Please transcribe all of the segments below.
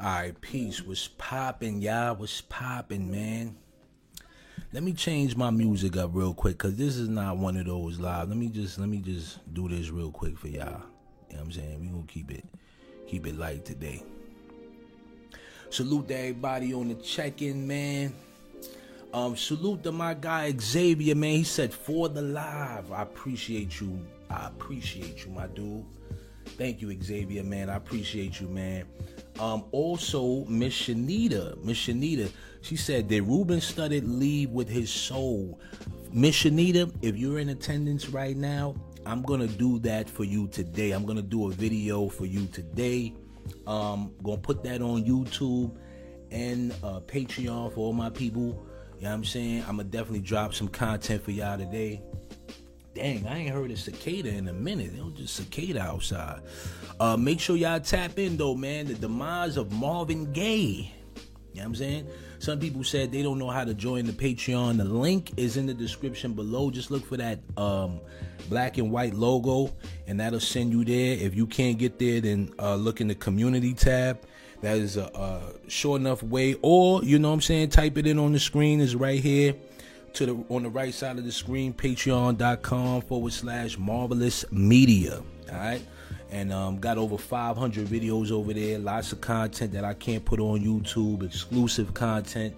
Alright, peace. What's poppin', y'all? What's poppin', man? Let me change my music up real quick, cause this is not one of those live. Let me just do this real quick for y'all. You know what I'm saying? We gonna keep it light today. Salute to everybody on the check-in, man. Salute to my guy Xavier, man. He said for the live. I appreciate you, my dude. Thank you, Xavier, man. I appreciate you, man. Also, Miss Shanita, she said, did Ruben Studdard leave with his soul? Miss Shanita, if you're in attendance right now, I'm going to do that for you today. I'm going to do a video for you today. Going to put that on YouTube and Patreon for all my people. You know what I'm saying? I'm going to definitely drop some content for y'all today. Dang, I ain't heard a cicada in a minute. It was just cicada outside. Make sure y'all tap in, though, man. The demise of Marvin Gaye. You know what I'm saying? Some people said they don't know how to join the Patreon. The link is in the description below. Just look for that black and white logo, and that'll send you there. If you can't get there, then look in the community tab. That is a short enough way. Or, you know what I'm saying, type it in on the screen. It's right here. On the right side of the screen, patreon.com/marvelous media. All right. And got over 500 videos over there. Lots of content that I can't put on YouTube. Exclusive content.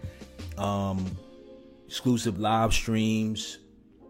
Exclusive live streams.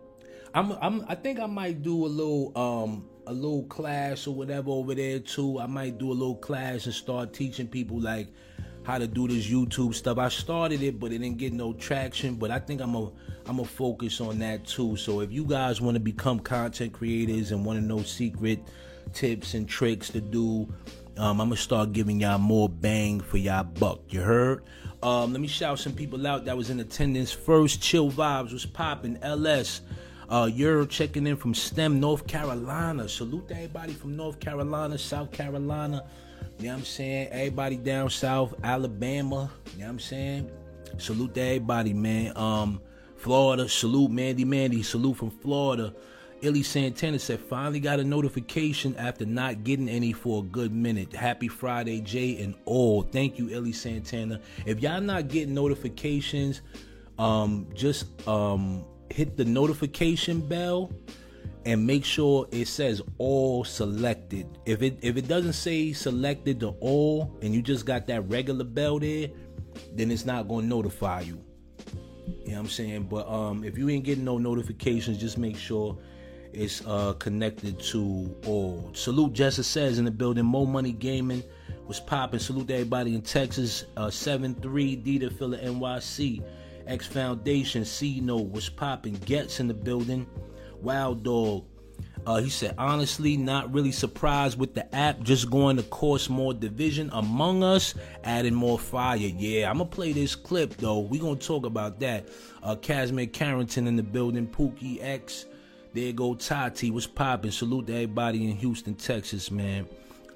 I think I might do a little class or whatever over there too. I might do a little class and start teaching people like how to do this YouTube stuff. I started it, but it didn't get no traction. But I think I'm a focus on that too. So if you guys want to become content creators and want to know secret tips and tricks to do, I'm gonna start giving y'all more bang for y'all buck. You heard? Let me shout some people out that was in attendance. First, Chill Vibes was popping. LS, you're checking in from STEM, North Carolina. Salute to everybody from North Carolina, South Carolina. You know what I'm saying? Everybody down south, Alabama. You know what I'm saying? Salute to everybody, man. Florida, salute Mandy. Salute from Florida. Illy Santana said, finally got a notification after not getting any for a good minute. Happy Friday, Jay and all. Thank you, Illy Santana. If y'all not getting notifications, just hit the notification bell and make sure it says all selected. If it doesn't say selected to all and you just got that regular bell there, then it's not going to notify you. You know what I'm saying? But if you ain't getting no notifications, just make sure it's connected to all. Salute Jessa Says in the building. Mo Money Gaming was popping. Salute to everybody in Texas. 7-3 D to Phila NYC. X Foundation C Note was popping. Gets in the building. Wild Dog. He said, honestly, not really surprised with the app. Just going to cause more division among us, adding more fire. Yeah, I'm going to play this clip, though. We're going to talk about that. Casimir Carrington in the building. Pookie X. There go Tati. What's popping? Salute to everybody in Houston, Texas, man.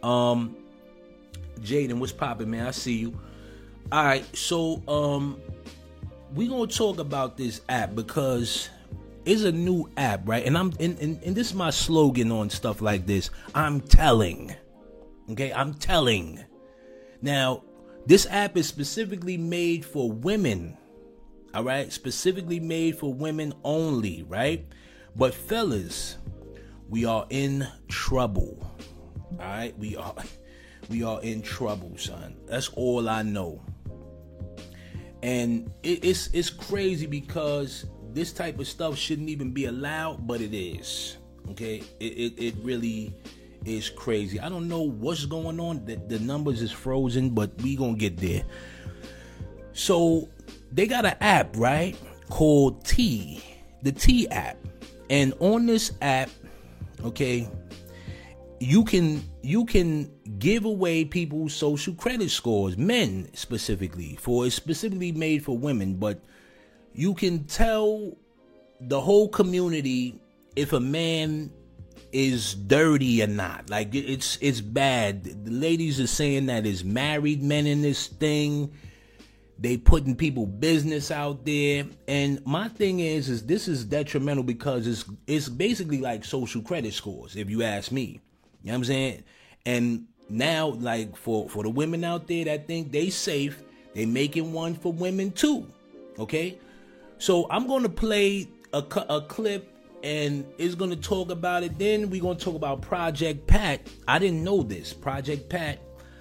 Jaden, what's popping, man? I see you. All right, so we're going to talk about this app because it's a new app, right? And and this is my slogan on stuff like this. I'm telling. Okay, I'm telling. Now, this app is specifically made for women. All right? Specifically made for women only, right? But fellas, we are in trouble. All right? We are in trouble, son. That's all I know. And it's crazy because this type of stuff shouldn't even be allowed, but it is. Okay? It really is crazy. I don't know what's going on. The numbers is frozen, but we gonna get there. So they got an app, right? Called T. The T app. And on this app, okay, you can give away people's social credit scores, men specifically. It's specifically made for women, but you can tell the whole community if a man is dirty or not. Like it's bad. The ladies are saying that it's married men in this thing. They putting people business out there. And my thing is this is detrimental because it's basically like social credit scores, if you ask me. You know what I'm saying? And now, like for the women out there that think they safe, they making one for women too. Okay, so I'm gonna play a clip, and it's gonna talk about it. Then we're gonna talk about Project Pat. I didn't know this. Project Pat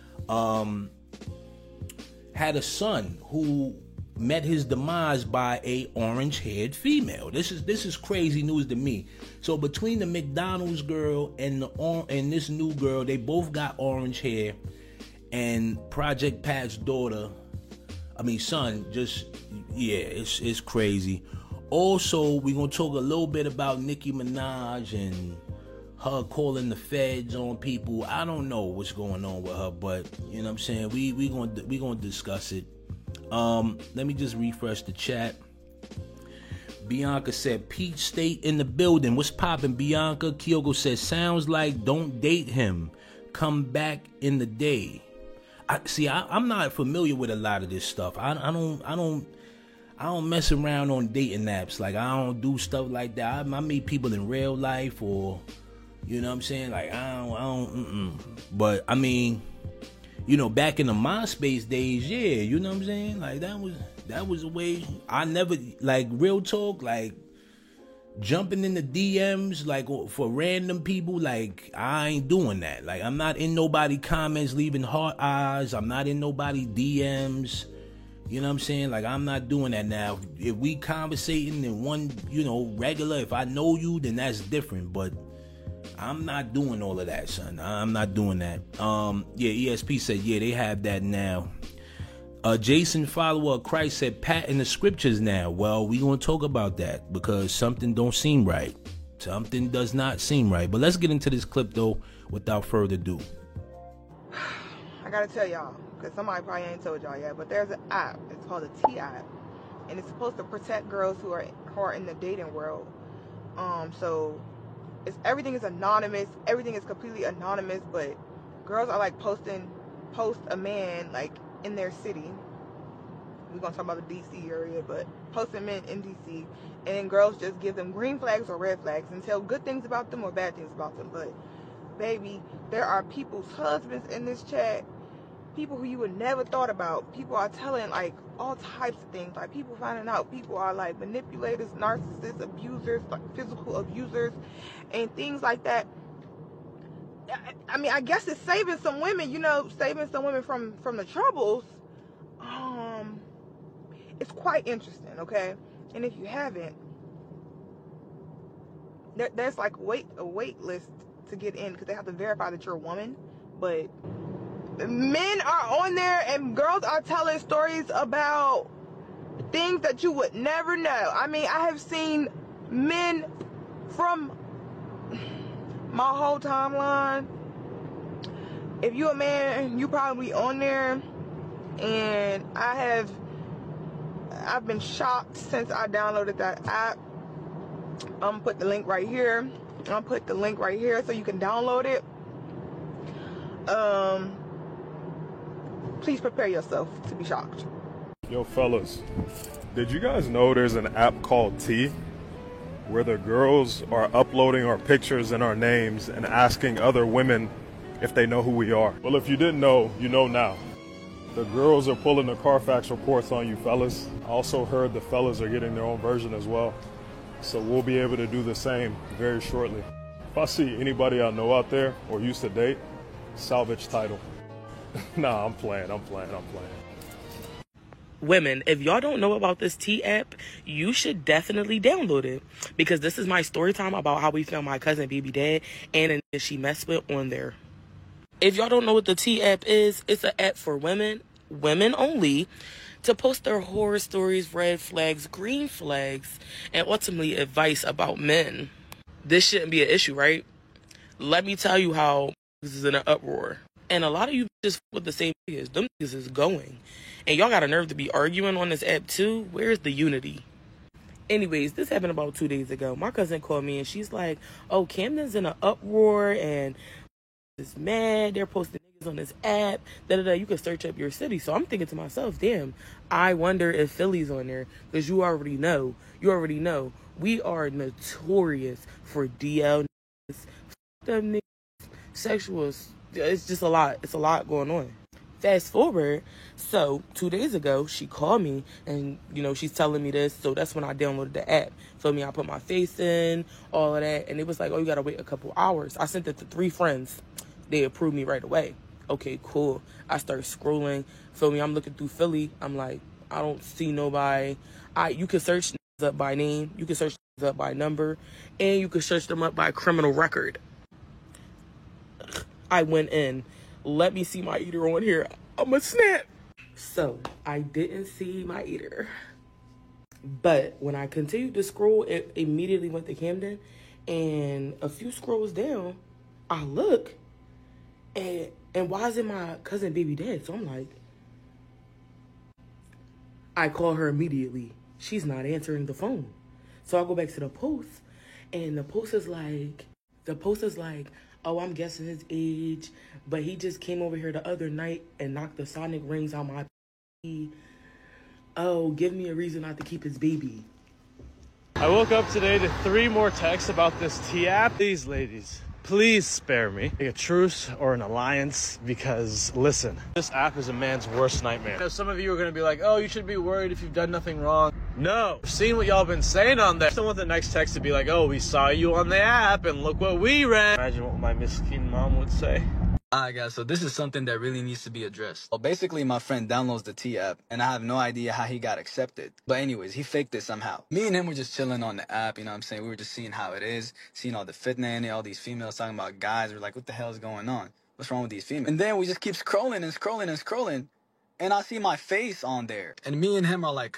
had a son who met his demise by a orange-haired female. This is crazy news to me. So between the McDonald's girl and this new girl, they both got orange hair, and Project Pat's son, just, yeah, it's crazy. Also, we're gonna talk a little bit about Nicki Minaj and her calling the feds on people. I don't know what's going on with her, but you know what I'm saying, we gonna discuss it. Let me just refresh the chat. Bianca said, Peach State in the building. What's poppin', Bianca? Kyogo says, sounds like don't date him. Come back in the day. I'm not familiar with a lot of this stuff. I don't mess around on dating apps. Like, I don't do stuff like that. I meet people in real life, or, you know what I'm saying? Like, I don't. But, I mean, you know, back in the MySpace days, yeah, you know what I'm saying? Like, that was a way. I never, like, real talk, like, jumping in the DMs, like, for random people, like, I ain't doing that. Like, I'm not in nobody comments leaving heart eyes. I'm not in nobody DMs. You know what I'm saying? Like, I'm not doing that now. If we conversating in one, you know, regular, if I know you, then that's different. But I'm not doing all of that, son. I'm not doing that. Yeah, ESP said, yeah, they have that now. Jason, follower of Christ, said, Pat in the scriptures now. Well, we gonna talk about that because something don't seem right. Something does not seem right. But let's get into this clip, though, without further ado. I gotta tell y'all, because somebody probably ain't told y'all yet, but there's an app. It's called a T app, and it's supposed to protect girls who are in the dating world. So everything is anonymous. Everything is completely anonymous, but girls are like post a man like in their city. We're gonna talk about the DC area, but posting men in DC, and then girls just give them green flags or red flags and tell good things about them or bad things about them. But baby, there are people's husbands in this chat, people who you would never thought about. People are telling like all types of things. Like, people finding out people are like manipulators, narcissists, abusers, like physical abusers, and things like that. I mean, I guess it's saving some women, from the troubles. It's quite interesting, okay? And if you haven't, there's like a wait list to get in, because they have to verify that you're a woman. But men are on there, and girls are telling stories about things that you would never know. I mean, I have seen men from my whole timeline. If you're a man, you probably on there, and I've been shocked since I downloaded that app. I'm gonna put the link right here. So you can download it. Please prepare yourself to be shocked. Yo, fellas, did you guys know there's an app called T, where the girls are uploading our pictures and our names and asking other women if they know who we are? Well, if you didn't know, you know now. The girls are pulling the Carfax reports on you, fellas. I also heard the fellas are getting their own version as well. So we'll be able to do the same very shortly. If I see anybody I know out there or used to date, salvage title. Nah, I'm playing. Women, if y'all don't know about this T app, you should definitely download it, because this is my story time about how we found my cousin baby dad and she messed with on there. If y'all don't know what the T app is, it's an app for women only, to post their horror stories, red flags, green flags, and ultimately advice about men. This shouldn't be an issue, right? Let me tell you how this is in an uproar. And a lot of you just with the same niggas. Them niggas is going. And y'all got a nerve to be arguing on this app too? Where's the unity? Anyways, this happened about 2 days ago. My cousin called me and she's like, oh, Camden's in an uproar and is mad. They're posting niggas on this app. You can search up your city. So I'm thinking to myself, damn, I wonder if Philly's on there. Because you already know. We are notorious for DL niggas, them niggas, sexual it's just a lot. It's a lot going on. Fast forward, so 2 days ago, she called me and, she's telling me this. So that's when I downloaded the app. Feel me? I put my face in, all of that. And it was like, oh, you got to wait a couple hours. I sent it to 3 friends. They approved me right away. Okay, cool. I start scrolling. Feel me? I'm looking through Philly. I'm like, I don't see nobody. You can search up by name. You can search up by number. And you can search them up by criminal record. I went in. Let me see my eater on here. I'm a snap. So I didn't see my eater. But when I continued to scroll, it immediately went to Camden. And a few scrolls down, I look. And why is it my cousin baby dad? So I'm like, I call her immediately. She's not answering the phone. So I go back to the post. And the post is like, oh, I'm guessing his age, but he just came over here the other night and knocked the sonic rings on my p. Oh, give me a reason not to keep his baby. I woke up today to 3 more texts about this T app. These ladies, please spare me. Like a truce or an alliance, because listen, this app is a man's worst nightmare. Now, some of you are gonna be like, oh, you should be worried if you've done nothing wrong. No, I've seen what y'all been saying on there. I still want the next text to be like, oh, we saw you on the app and look what we ran. Imagine what my miskin mom would say. Alright guys, so this is something that really needs to be addressed. Well, basically my friend downloads the T app and I have no idea how he got accepted. But anyways, he faked it somehow. Me and him were just chilling on the app, you know what I'm saying? We were just seeing how it is, seeing all the fitna in it, all these females talking about guys. We're like, what the hell is going on? What's wrong with these females? And then we just keep scrolling and scrolling and scrolling. And I see my face on there. And me and him are like,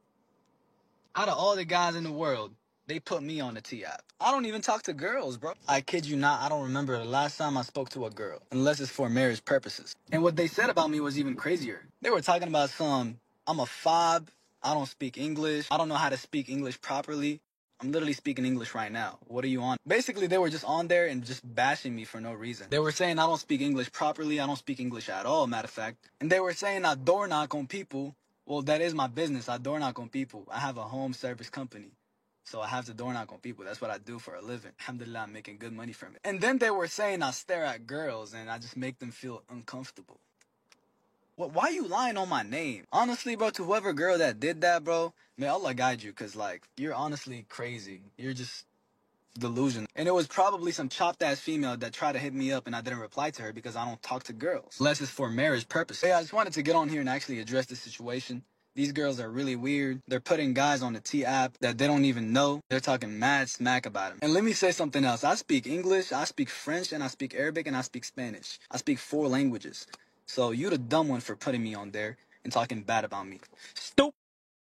out of all the guys in the world, they put me on the T app. I don't even talk to girls, bro. I kid you not, I don't remember the last time I spoke to a girl, unless it's for marriage purposes. And what they said about me was even crazier. They were talking about I'm a fob, I don't speak English, I don't know how to speak English properly. I'm literally speaking English right now. What are you on? Basically, they were just on there and just bashing me for no reason. They were saying I don't speak English properly, I don't speak English at all, matter of fact. And they were saying I door knock on people. Well, that is my business. I door knock on people. I have a home service company. So I have to door knock on people. That's what I do for a living. Alhamdulillah, I'm making good money from it. And then they were saying I stare at girls and I just make them feel uncomfortable. Why are you lying on my name? Honestly, bro, to whoever girl that did that, bro, may Allah guide you, because, like, you're honestly crazy. You're just delusional. And it was probably some chopped-ass female that tried to hit me up and I didn't reply to her because I don't talk to girls. Unless it's for marriage purposes. Yeah, I just wanted to get on here and actually address the situation. These girls are really weird. They're putting guys on the T app that they don't even know. They're talking mad smack about them. And let me say something else. I speak English, I speak French, and I speak Arabic, and I speak Spanish. I speak 4 languages. So you the dumb one for putting me on there and talking bad about me. Stupid.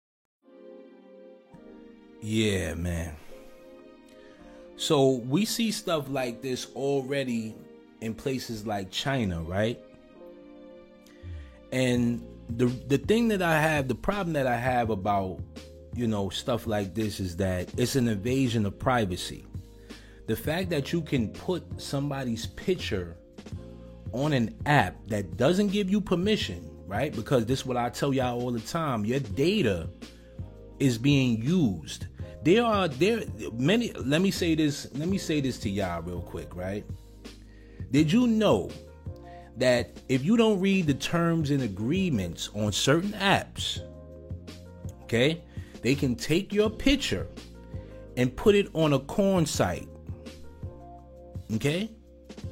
Yeah, man. So we see stuff like this already in places like China, right? And the thing that I have, the problem that I have about, stuff like this is that it's an invasion of privacy. The fact that you can put somebody's picture on an app that doesn't give you permission, right? Because this is what I tell y'all all the time. Your data is being used. There are many, let me say this to y'all real quick, right? Did you know that if you don't read the terms and agreements on certain apps, okay, they can take your picture and put it on a corn site, okay?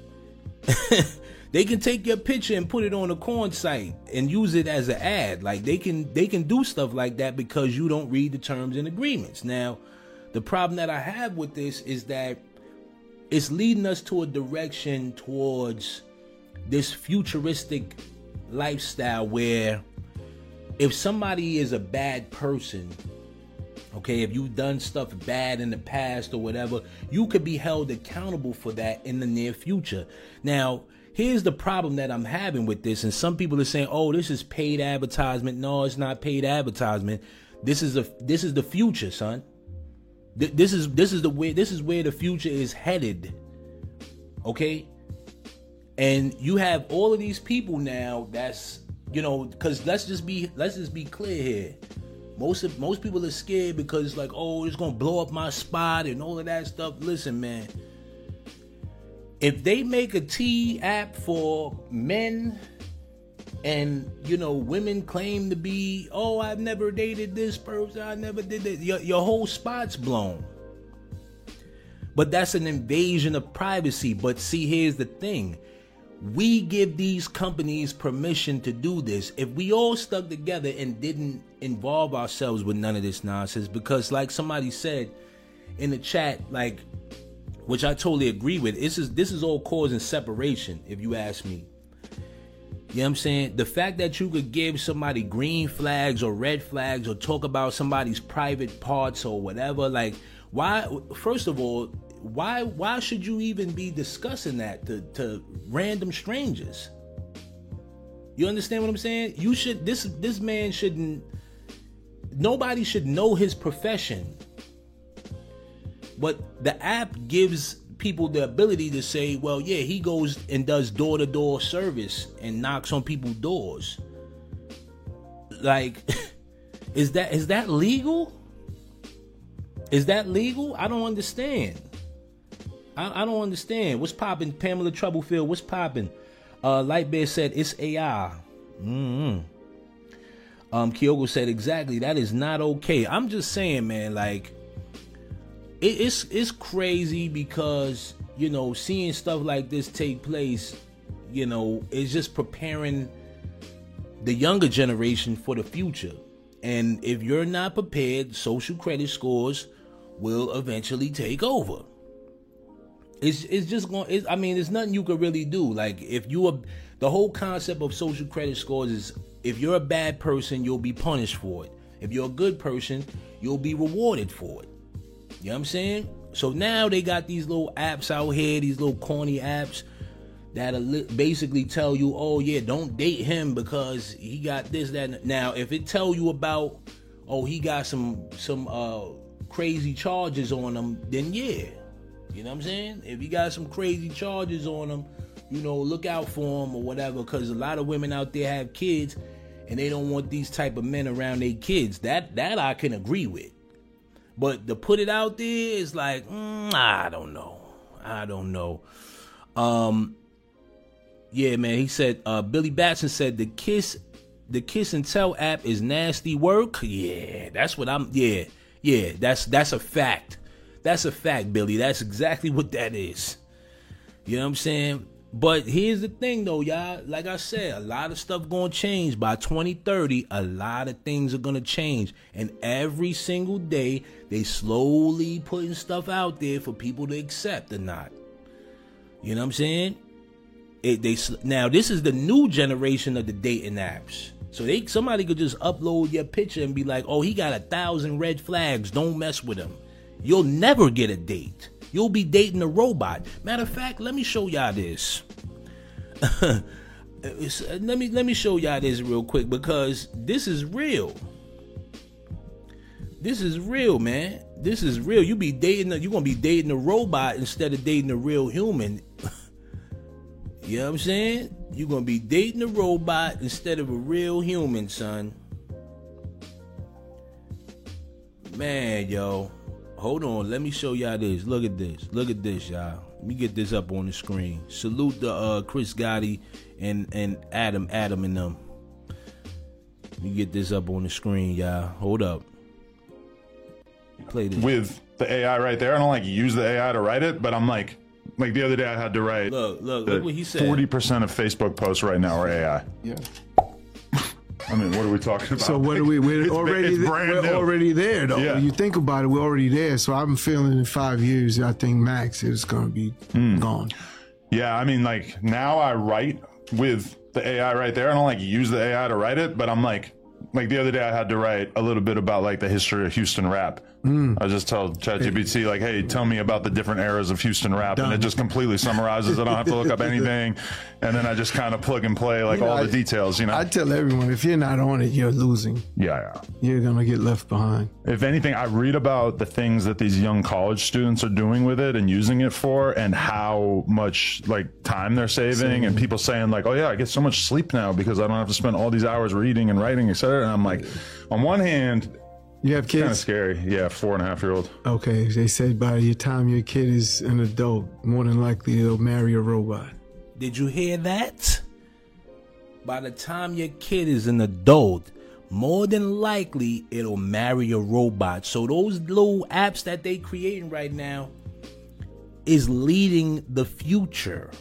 They can take your picture and put it on a corn site and use it as an ad. Like they can do stuff like that because you don't read the terms and agreements. Now, the problem that I have with this is that it's leading us to a direction towards this futuristic lifestyle where if somebody is a bad person, okay, if you've done stuff bad in the past or whatever, you could be held accountable for that in the near future. Now, here's the problem that I'm having with this, and some people are saying, "Oh, this is paid advertisement." No, it's not paid advertisement. This is the future, son. This is where the future is headed. Okay? And you have all of these people now that's, because let's just be clear here. Most people are scared because it's like, oh, it's gonna blow up my spot and all of that stuff. Listen, man. if they make a T app for men, and women claim to be, oh, I've never dated this person, I never did it, your whole spot's blown. But that's an invasion of privacy. But see, here's the thing. We give these companies permission to do this. If we all stuck together and didn't involve ourselves with none of this nonsense, because like somebody said in the chat, like, which I totally agree with, this is all causing separation, if you ask me. You know what I'm saying? The fact that you could give somebody green flags or red flags or talk about somebody's private parts or whatever, like, why, first of all, why should you even be discussing that to random strangers? You understand what I'm saying? You should, this man shouldn't, nobody should know his profession. But the app gives people the ability to say, well, yeah, he goes and does door-to-door service and knocks on people's doors. Like, is that legal? Is that legal? I don't understand. I don't understand. What's popping? Pamela Troublefield, what's popping? Lightbear said, it's AI. Kyogo said, exactly, that is not okay. I'm just saying, man, like, it's crazy because, seeing stuff like this take place, it's just preparing the younger generation for the future. And if you're not prepared, social credit scores will eventually take over. It's just going. I mean, there's nothing you can really do. Like, the whole concept of social credit scores is, if you're a bad person, you'll be punished for it. If you're a good person, you'll be rewarded for it. You know what I'm saying? So now they got these little apps out here, these little corny apps that basically tell you, oh yeah, don't date him because he got this, that. Now, if it tell you about, oh, he got some crazy charges on him, then yeah. You know what I'm saying? If he got some crazy charges on him, look out for him or whatever, because a lot of women out there have kids and they don't want these type of men around their kids. That I can agree with. But to put it out there is like, I don't know. Yeah, man, he said, Billy Batson said the Kiss and Tell app is nasty work. Yeah, that's what that's a fact. That's a fact, Billy. That's exactly what that is. You know what I'm saying? But here's the thing, though, y'all. Like I said, a lot of stuff going to change. By 2030, a lot of things are going to change. And every single day, they slowly putting stuff out there for people to accept or not. You know what I'm saying? Now, this is the new generation of the dating apps. So somebody could just upload your picture and be like, oh, he got 1,000 red flags. Don't mess with him. You'll never get a date. You'll be dating a robot. Matter of fact, let me show y'all this. let me show y'all this real quick, because this is real. This is real, man. This is real. You're gonna be dating a robot instead of dating a real human. You know what I'm saying? You're gonna be dating a robot instead of a real human, son. Man, yo. Hold on, let me show y'all this. Look at this, y'all. Let me get this up on the screen. Salute to Chris Gotti and Adam and them. Let me get this up on the screen, y'all. Hold up. Play this. With the AI right there, I don't use the AI to write it, but I'm like the other day I had to write. Look what he said. 40% of Facebook posts right now are AI. Yeah. I mean, what are we talking about? So what are we're already there, though. Yeah. When you think about it, we're already there. So I'm feeling in 5 years, I think max it's going to be gone. Yeah, I mean, now I write with the AI right there. I don't use the AI to write it, but I'm like the other day I had to write a little bit about the history of Houston rap. I just tell ChatGPT hey, tell me about the different eras of Houston rap. Done. And it just completely summarizes it. I don't have to look up anything. And then I just kind of plug and play all the details, I tell everyone, if you're not on it, you're losing. Yeah. You're going to get left behind. If anything, I read about the things that these young college students are doing with it and using it for, and how much time they're saving, and people saying oh yeah, I get so much sleep now because I don't have to spend all these hours reading and writing, etc. And I'm on one hand, You have Kind of kids? scary. Yeah, 4.5-year-old. Okay, they say by the time your kid is an adult, more than likely they'll marry a robot. Did you hear that? By the time your kid is an adult, more than likely it'll marry a robot. So those little apps that they creating right now is leading the future.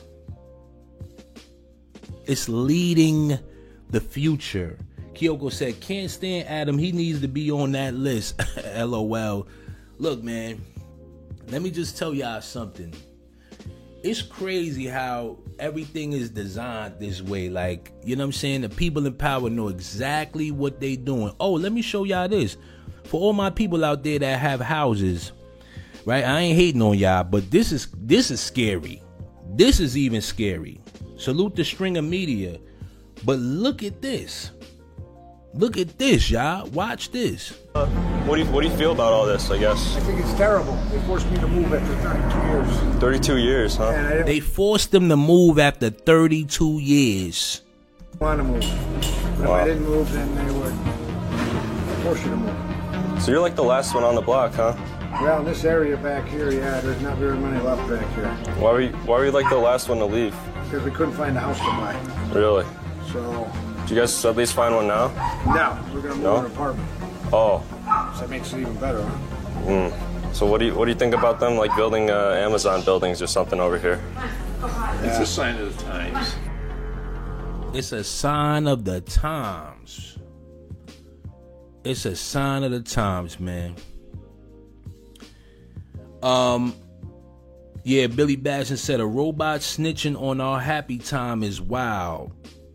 It's leading the future. Kyoko said, can't stand Adam. He needs to be on that list. LOL. Look, man, let me just tell y'all something. It's crazy how everything is designed this way. Like, you know what I'm saying? The people in power know exactly what they doing. Oh, let me show y'all this. For all my people out there that have houses, right? I ain't hating on y'all, but this is scary. This is even scary. Salute the Stringer Media. But look at this. Look at this, y'all. Watch this. What do you feel about all this, I guess? I think it's terrible. They forced me to move after 32 years. 32 years, huh? They forced them to move after 32 years. I want to move. But if I didn't move, then they would force you to move. So you're like the last one on the block, huh? Well, in this area back here, yeah, there's not very many left back here. Why were you like the last one to leave? Because we couldn't find a house to buy. Really? So... Did you guys at least find one now? No, we're going to move an apartment. Oh. So that makes it even better, huh? So what do you think about them like building Amazon buildings or something over here? It's a sign of the times. It's a sign of the times. It's a sign of the times, man. Yeah, Billy Basson said a robot snitching on our happy time is wild.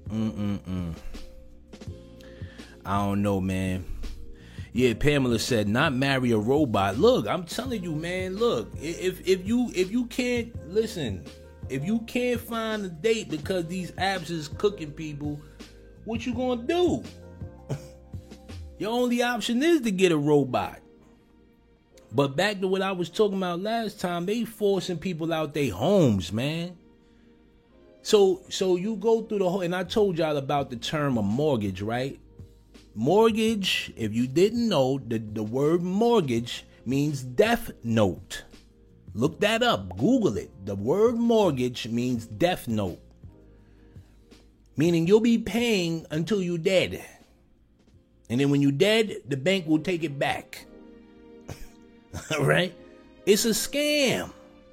I don't know, man. Yeah, Pamela said not marry a robot. Look, I'm telling you, man. Look, if you can't listen, if you can't find a date because these apps is cooking people, what you gonna do? Your only option is to get a robot. But back to what I was talking about last time, they forcing people out their homes, man. So you go through the whole, and I told y'all about the term of mortgage, right? Mortgage, if you didn't know, the word mortgage means death note. Look that up. Google it. The word mortgage means death note. Meaning you'll be paying until you're dead. And then when you're dead, the bank will take it back. All right? It's a scam.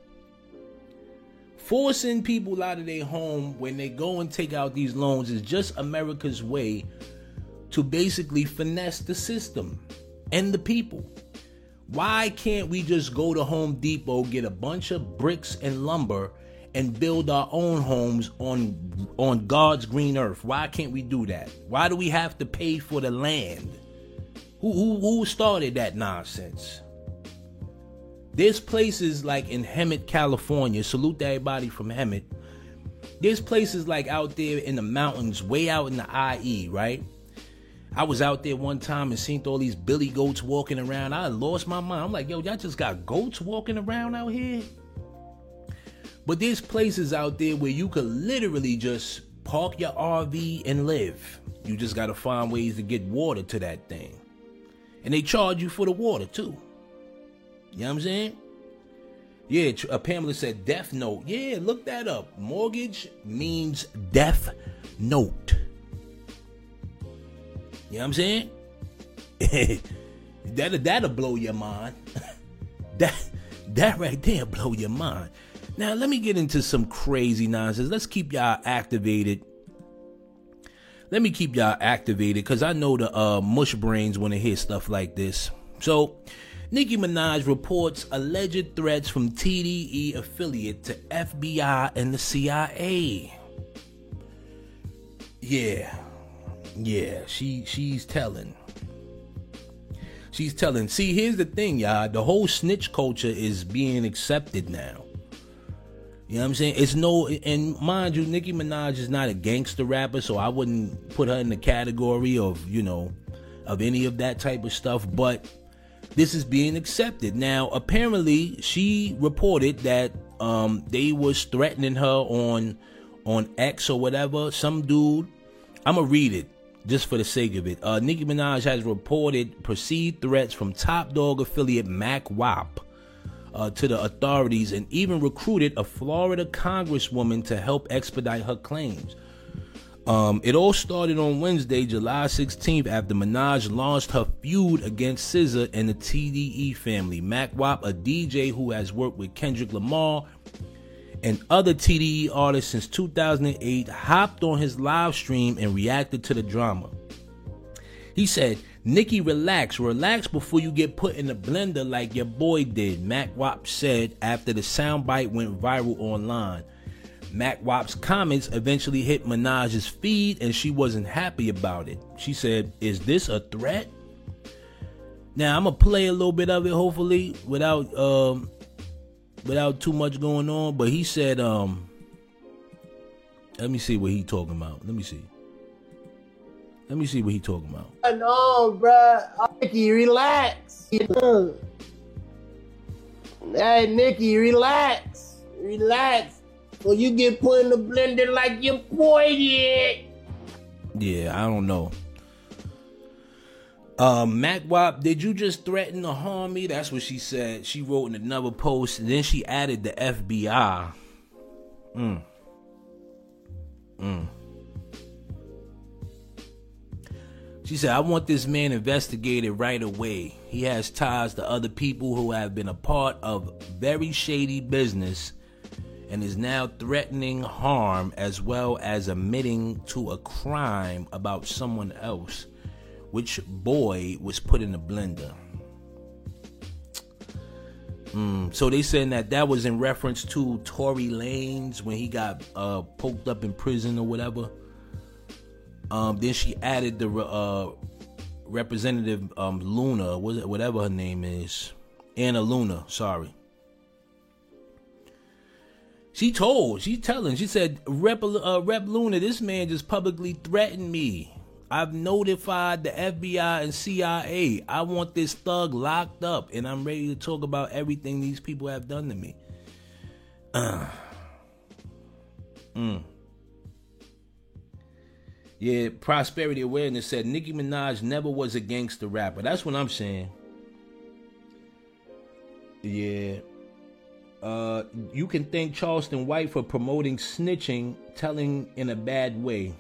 Forcing people out of their home when they go and take out these loans is just America's way to basically finesse the system and the people. Why can't we just go to Home Depot, get a bunch of bricks and lumber, and build our own homes on God's green earth? Why can't we do that? Why do we have to pay for the land? Who started that nonsense? There's places like in Hemet, California. Salute to everybody from Hemet. There's places like out there in the mountains, way out in the IE, right? I was out there one time and seen all these billy goats walking around. I lost my mind. I'm like, yo, y'all just got goats walking around out here? But there's places out there where you could literally just park your RV and live. You just got to find ways to get water to that thing. And they charge you for the water, too. You know what I'm saying? Yeah, Pamela said death note. Yeah, look that up. Mortgage means death note. You know what I'm saying? That'll blow your mind. That right there blow your mind. Now, let me get into some crazy nonsense. Let's keep y'all activated. Let me keep y'all activated because I know the mush brains want to hear stuff like this. So, Nicki Minaj reports alleged threats from TDE affiliate to FBI and the CIA. Yeah, she's telling. She's telling. See, here's the thing, y'all. The whole snitch culture is being accepted now. You know what I'm saying? It's no, and mind you, Nicki Minaj is not a gangster rapper, so I wouldn't put her in the category of, you know, of any of that type of stuff, but this is being accepted. Now, apparently, she reported that they was threatening her on X or whatever. Some dude, I'm going to read it. just for the sake of it. Nicki Minaj has reported perceived threats from Top Dog affiliate Mac Wap to the authorities, and even recruited a Florida congresswoman to help expedite her claims. It all started on Wednesday, July 16th, after Minaj launched her feud against SZA and the TDE family. Mac Wap, a DJ who has worked with Kendrick Lamar and other TDE artists since 2008, hopped on his live stream and reacted to the drama. He said, "Nicki, relax before you get put in the blender like your boy did," Mac Wap said after the soundbite went viral online. Mac Wap's comments eventually hit Minaj's feed, and she wasn't happy about it. She said, "Is this a threat?" Now, I'm going to play a little bit of it, hopefully, without too much going on. But he said, let me see what he talking about. Let me see what he talking about. No, bruh. Nicki, relax. Hey, Nicki, relax. Or you get put in the blender like your boy did. Yeah, I don't know. Mac Wap, did you just threaten to harm me? That's what she said. She wrote in another post, and then she added the FBI. She said, "I want this man investigated right away. He has ties to other people who have been a part of very shady business and is now threatening harm as well as admitting to a crime about someone else. Which boy was put in the blender?" So they saying that was in reference to Tory Lanez when he got poked up in prison or whatever. Then she added the Representative Luna, whatever her name is, Anna Luna. Sorry. She said, Rep Luna, this man just publicly threatened me. I've notified the FBI and CIA. I want this thug locked up, and I'm ready to talk about everything these people have done to me. Yeah, Prosperity Awareness said Nicki Minaj never was a gangster rapper. That's what I'm saying. Yeah. You can thank Charleston White for promoting snitching, telling in a bad way.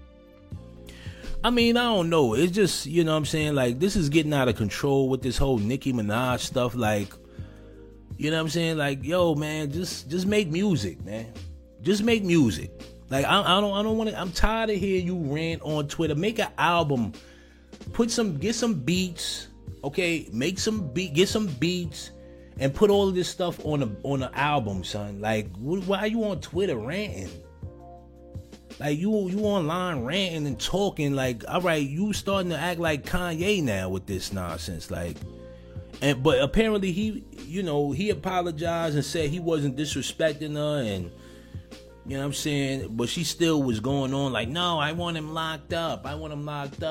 I mean, I don't know. It's just, you know what I'm saying? Like, this is getting out of control with this whole Nicki Minaj stuff. Like, you know what I'm saying? Like, yo, man, just make music, man. Just make music. Like, I don't want to. I'm tired of hearing you rant on Twitter. Make an album. Get some beats. Okay, get some beats. And put all of this stuff on an album, son. Like, why are you on Twitter ranting? Like, you online ranting and talking. Like, all right, you starting to act like Kanye now with this nonsense. Like, but apparently he apologized and said he wasn't disrespecting her, and you know what I'm saying. But she still was going on like, no, I want him locked up. I don't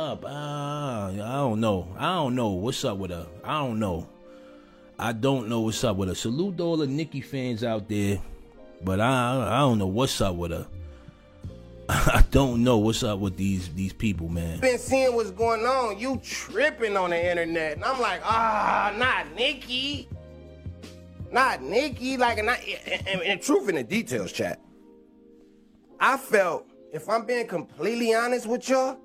know what's up with her. I don't know what's up with her. Salute to all the Nicki fans out there, but I don't know what's up with her. I don't know what's up with these people, man. Been seeing what's going on. You tripping on the internet, and I'm like, not Nicki. Like, and truth in the details, chat. I felt, if I'm being completely honest with y'all,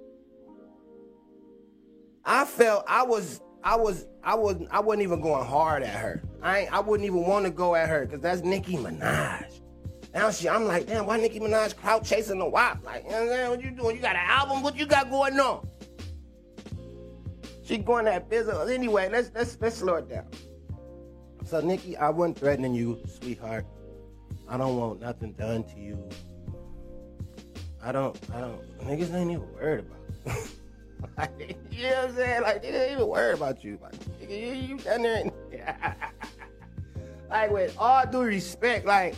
I felt I wasn't even going hard at her. I wouldn't even want to go at her because that's Nicki Minaj. Now I'm like, damn, why Nicki Minaj crowd chasing the WAP? Like, you know what I'm saying? What you doing? You got an album? What you got going on? She going that business. Anyway, let's slow it down. So Nicki, I wasn't threatening you, sweetheart. I don't want nothing done to you. I don't. Niggas ain't even worried about it. Like, you know what I'm saying? Like, they ain't even worried about you. Like, you down there and like, with all due respect, like,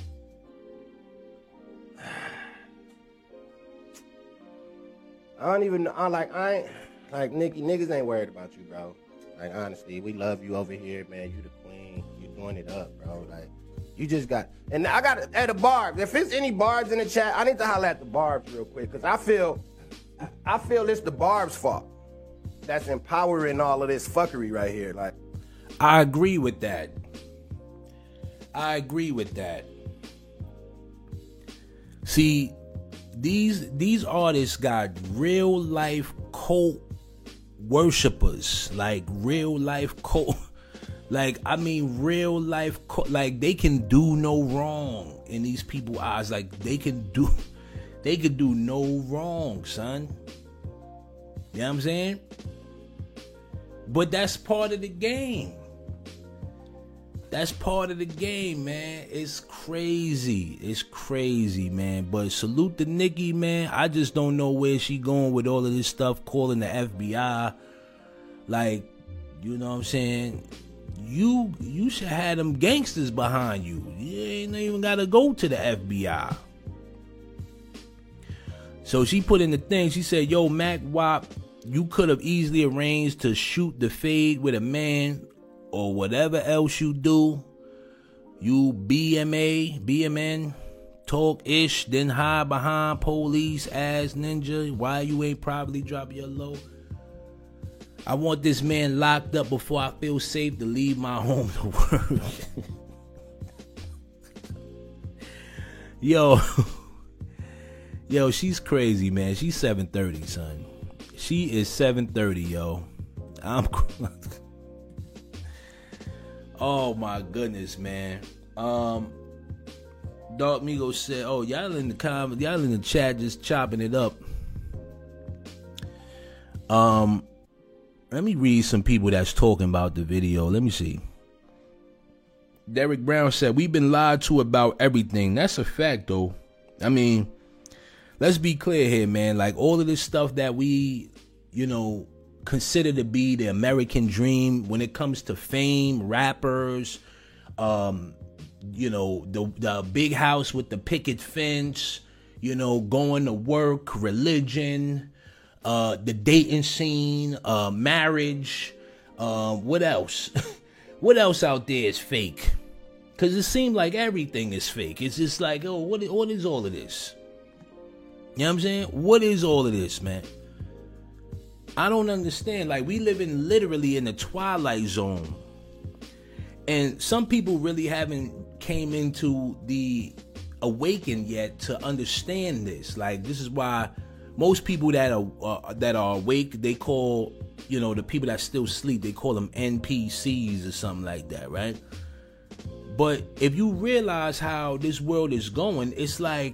I don't even know. Like, Nicki, niggas ain't worried about you, bro. Like, honestly, we love you over here, man. You the queen. You doing it up, bro. Like, you just got, and I got at the Barbs. If there's any Barbs in the chat, I need to holler at the Barbs real quick, because I feel I feel it's the Barb's fault. That's empowering all of this fuckery right here. Like, I agree with that. See, these artists got real life cult worshipers, like real life cult, like I mean real life cult, like they can do no wrong in these people's eyes. Like they could do no wrong, son. You know what I'm saying? But that's part of the game. That's part of the game, man. It's crazy. It's crazy, man. But salute to Nicki, man. I just don't know where she going with all of this stuff, calling the FBI. Like, you know what I'm saying? You should have them gangsters behind you. You ain't even got to go to the FBI. So she put in the thing. She said, yo, Mac Wop, you could have easily arranged to shoot the fade with a man or whatever else you do. You BMN, talk ish, then hide behind police ass ninja. Why you ain't probably drop your low? I want this man locked up before I feel safe to leave my home to work. Yo, she's crazy, man. She's 730, son. She is 730, yo. Oh my goodness, man. Dog Migo said, "Oh, y'all in the comment, y'all in the chat just chopping it up." Let me read some people that's talking about the video. Let me see. Derek Brown said, "We've been lied to about everything." That's a fact, though. I mean, let's be clear here, man. Like all of this stuff that we, consider to be the American dream when it comes to fame, rappers, the big house with the picket fence, going to work, religion, the dating scene, marriage, what else? What else out there is fake? Because it seems like everything is fake. It's just like, oh, what is all of this? You know what I'm saying? What is all of this, man? I don't understand. Like, we living literally in the twilight zone. And some people really haven't came into the awaken yet to understand this. Like, this is why most people that are awake, they call, the people that still sleep, they call them NPCs or something like that, right? But if you realize how this world is going, it's like,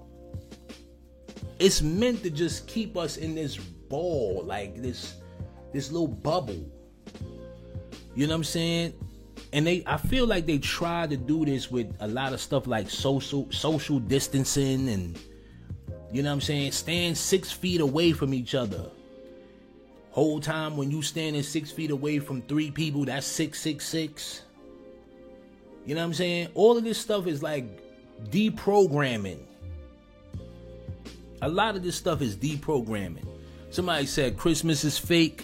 it's meant to just keep us in this ball, like this little bubble. You know what I'm saying? And I feel like they try to do this with a lot of stuff like social distancing and, you know what I'm saying, stand 6 feet away from each other. Whole time when you standing 6 feet away from 3 people, that's 666. You know what I'm saying? All of this stuff is like deprogramming. A lot of this stuff is deprogramming. Somebody said Christmas is fake.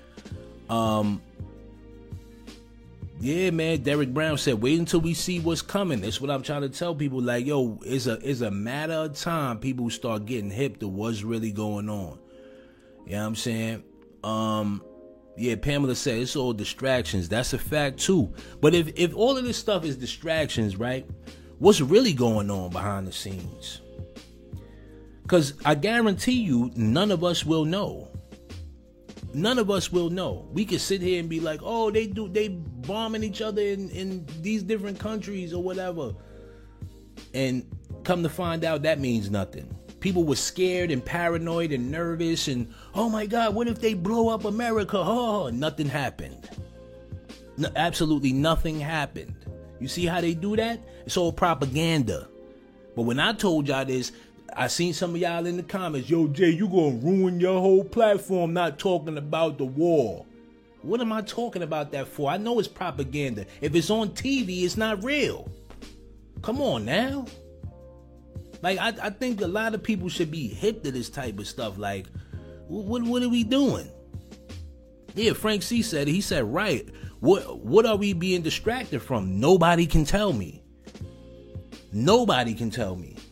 Yeah, man. Derek Brown said, wait until we see what's coming. That's what I'm trying to tell people. Like, yo, it's a matter of time people start getting hip to what's really going on. You know what I'm saying? Yeah, Pamela said it's all distractions. That's a fact too. But if all of this stuff is distractions, right? What's really going on behind the scenes? Because I guarantee you, none of us will know. None of us will know. We could sit here and be like, oh, they bombing each other in these different countries or whatever. And come to find out, that means nothing. People were scared and paranoid and nervous and, oh my God, what if they blow up America? Oh, nothing happened. No, absolutely nothing happened. You see how they do that? It's all propaganda. But when I told y'all this, I seen some of y'all in the comments, yo, Jay, you gonna ruin your whole platform not talking about the war. What am I talking about that for? I know it's propaganda. If it's on TV, it's not real. Come on now. Like, I think a lot of people should be hip to this type of stuff. Like, what are we doing? Yeah, Frank C said it. He said, right. What are we being distracted from? Nobody can tell me. Nobody can tell me.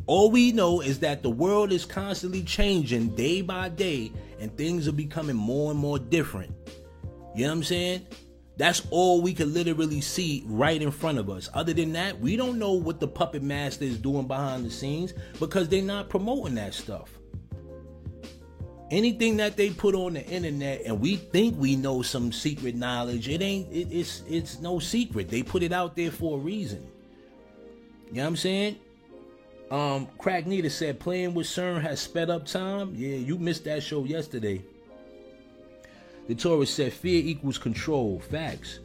All we know is that the world is constantly changing day by day, and things are becoming more and more different. You know what I'm saying? That's all we can literally see right in front of us. Other than that, we don't know what the puppet master is doing behind the scenes because they're not promoting that stuff. Anything that they put on the internet and we think we know some secret knowledge, it's no secret. They put it out there for a reason. You know what I'm saying? Crack Nita said playing with CERN has sped up time. Yeah, you missed that show yesterday. The Taurus said fear equals control. Facts.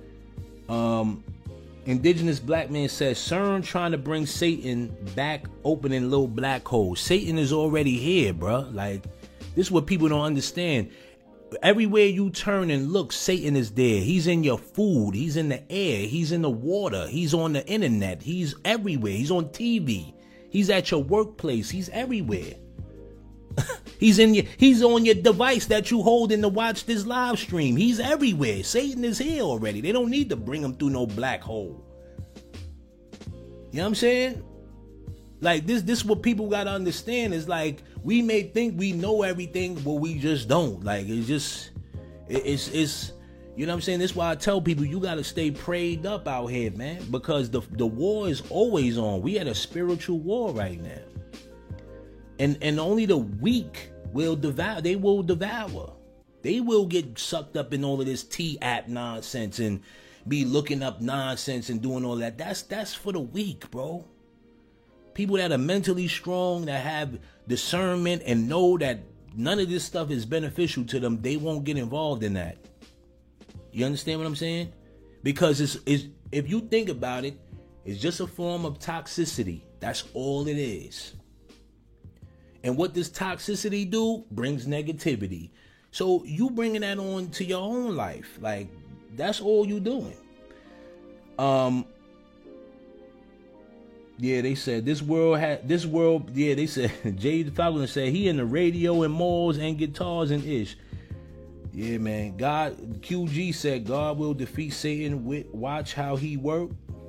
Indigenous Black Man says CERN trying to bring Satan back, opening little black holes. Satan is already here, bruh. Like, this is what people don't understand. Everywhere you turn and look, Satan is there. He's in your food. He's in the air. He's in the water. He's on the internet. He's everywhere. He's on TV. He's at your workplace. He's everywhere. He's on your device that you hold in to watch this live stream. He's everywhere. Satan is here already. They don't need to bring him through no black hole. You know what I'm saying? Like, this is what people gotta understand is, like, we may think we know everything, but we just don't. Like, it's you know what I'm saying? That's why I tell people you gotta stay prayed up out here, man, because the war is always on. We at a spiritual war right now. And only the weak will devour. They will devour. They will get sucked up in all of this T-app nonsense and be looking up nonsense and doing all that. That's for the weak, bro. People that are mentally strong, that have discernment and know that none of this stuff is beneficial to them, they won't get involved in that. You understand what I'm saying? Because it's if you think about it, it's just a form of toxicity. That's all it is. And what does toxicity do? Brings negativity. So you bringing that on to your own life. Like, that's all you doing. Yeah, they said they said Jade Falcon said he in the radio and malls and guitars and ish. Yeah, man. QG said God will defeat Satan with watch how he work.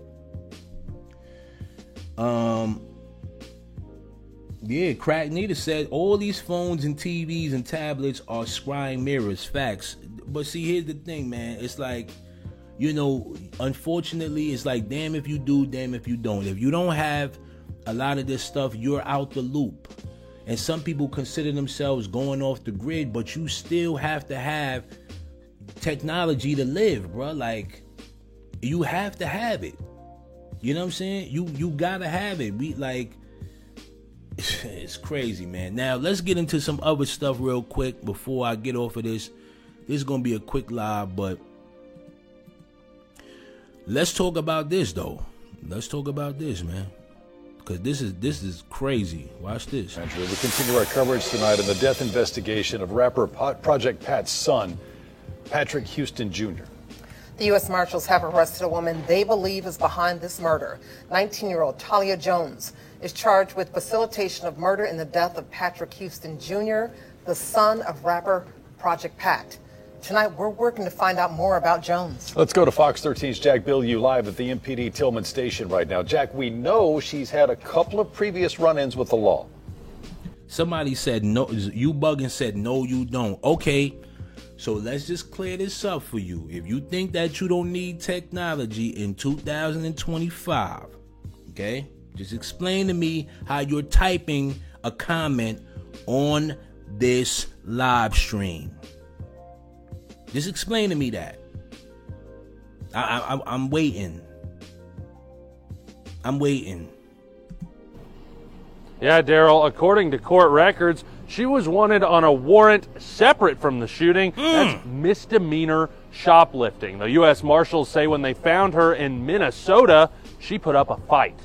Yeah, Crack Nita said all these phones and TVs and tablets are scrying mirrors. Facts. But see, here's the thing, man. It's like, you know, unfortunately, it's like, damn if you do, damn if you don't. If you don't have a lot of this stuff, you're out the loop. And some people consider themselves going off the grid, but you still have to have technology to live, bro. Like, you have to have it. You know what I'm saying? You gotta have it. It's crazy, man. Now, let's get into some other stuff real quick before I get off of this. This is gonna be a quick live, but let's talk about this, though. Let's talk about this, man. Because this is crazy. Watch this. Andrew, we continue our coverage tonight on the death investigation of rapper Project Pat's son, Patrick Houston Jr. The U.S. Marshals have arrested a woman they believe is behind this murder. 19-year-old Talia Jones is charged with facilitation of murder in the death of Patrick Houston Jr., the son of rapper Project Pat. Tonight, we're working to find out more about Jones. Let's go to Fox 13's Jack Bilyeu live at the MPD Tillman station right now. Jack, we know she's had a couple of previous run-ins with the law. Somebody said, no, you bugging said, no, you don't. Okay, so let's just clear this up for you. If you think that you don't need technology in 2025, okay, just explain to me how you're typing a comment on this live stream. Just explain to me that. I'm waiting. I'm waiting. Yeah, Daryl, according to court records, she was wanted on a warrant separate from the shooting. That's misdemeanor shoplifting. The U.S. Marshals say when they found her in Minnesota, she put up a fight.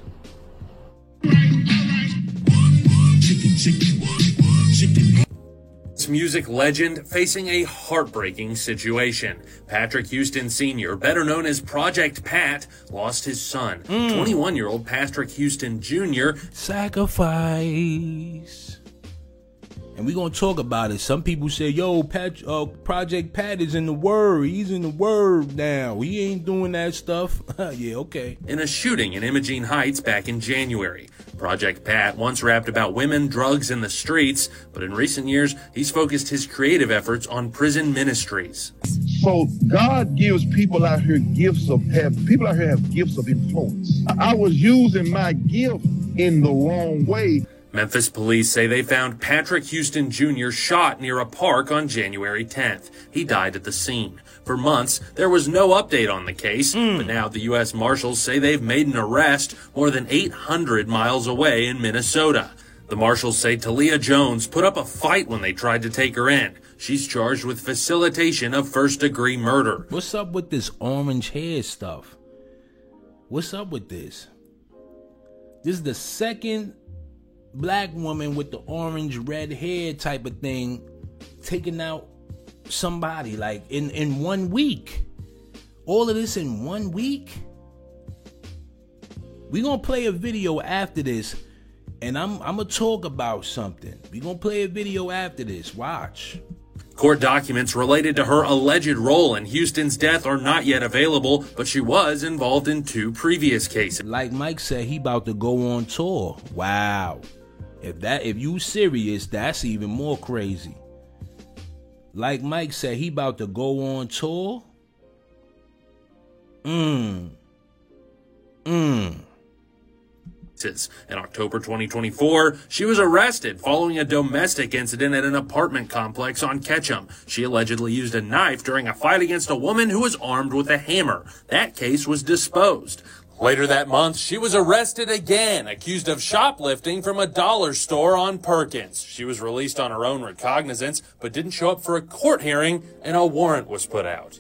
Music legend facing a heartbreaking situation. Patrick Houston Sr., better known as Project Pat, lost his son, 21-year-old Patrick Houston Jr. Sacrifice. And we're going to talk about it. Some people say, yo, Project Pat is in the Word. He's in the Word now. He ain't doing that stuff. Yeah, okay. In a shooting in Imogene Heights back in January, Project Pat once rapped about women, drugs, and the streets, but in recent years, he's focused his creative efforts on prison ministries. So God gives people out here people out here have gifts of influence. I was using my gift in the wrong way. Memphis police say they found Patrick Houston Jr. shot near a park on January 10th. He died at the scene. For months, there was no update on the case, but now the U.S. Marshals say they've made an arrest more than 800 miles away in Minnesota. The Marshals say Talia Jones put up a fight when they tried to take her in. She's charged with facilitation of first-degree murder. What's up with this orange hair stuff? What's up with this? This is the second black woman with the orange red hair type of thing taking out somebody like in 1 week. All of this in 1 week. We're gonna play a video after this, and I'm gonna talk about something. We're gonna play a video after this. Watch. Court documents related to her alleged role in Houston's death are not yet available, but she was involved in 2 previous cases. Like Mike said, he about to go on tour. Wow. If you serious, that's even more crazy. Like Mike said, he about to go on tour. In October 2024, she was arrested following a domestic incident at an apartment complex on Ketchum. She allegedly used a knife during a fight against a woman who was armed with a hammer. That case was disposed. Later that month, she was arrested again, accused of shoplifting from a dollar store on Perkins. She was released on her own recognizance, but didn't show up for a court hearing, and a warrant was put out.